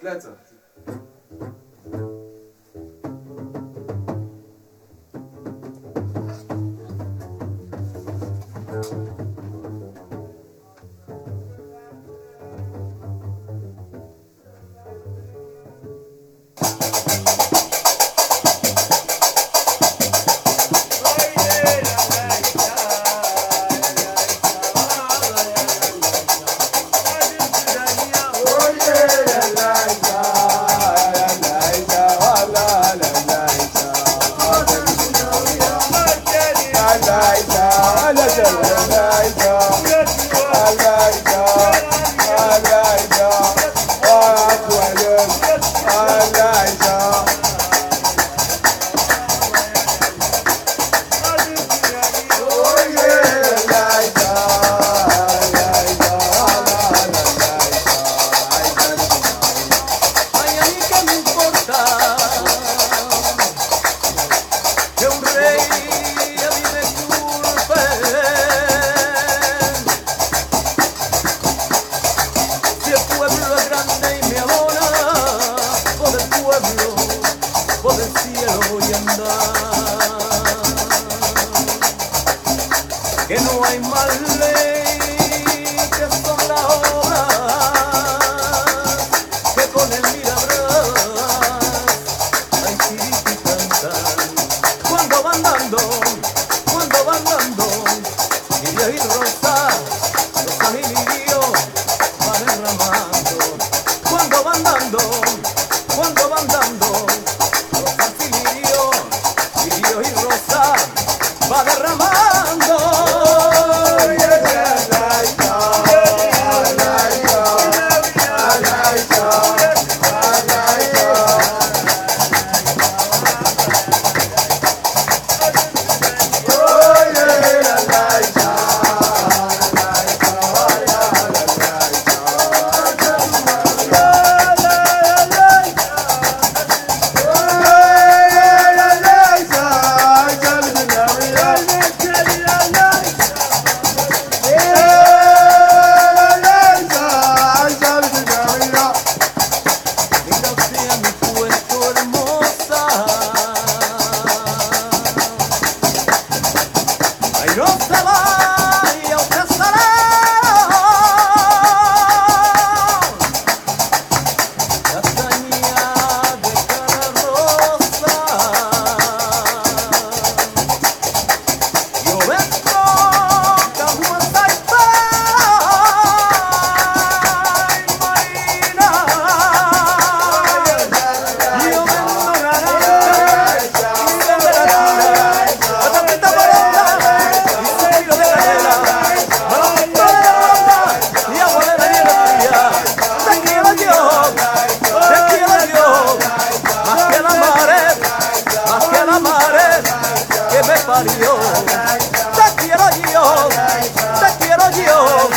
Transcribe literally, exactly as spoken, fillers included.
Lecę. Que no hay más ley que son las obras, que con el mirabras hay chirito y cantan. Cuando van dando, cuando van dando, Lidia y Rosa, Rosa y Lidio van derramando. Cuando van dando, cuando van dando, Rosa y Lidio, Lidio y Rosa va derramando. Te quiero yo, te quiero yo.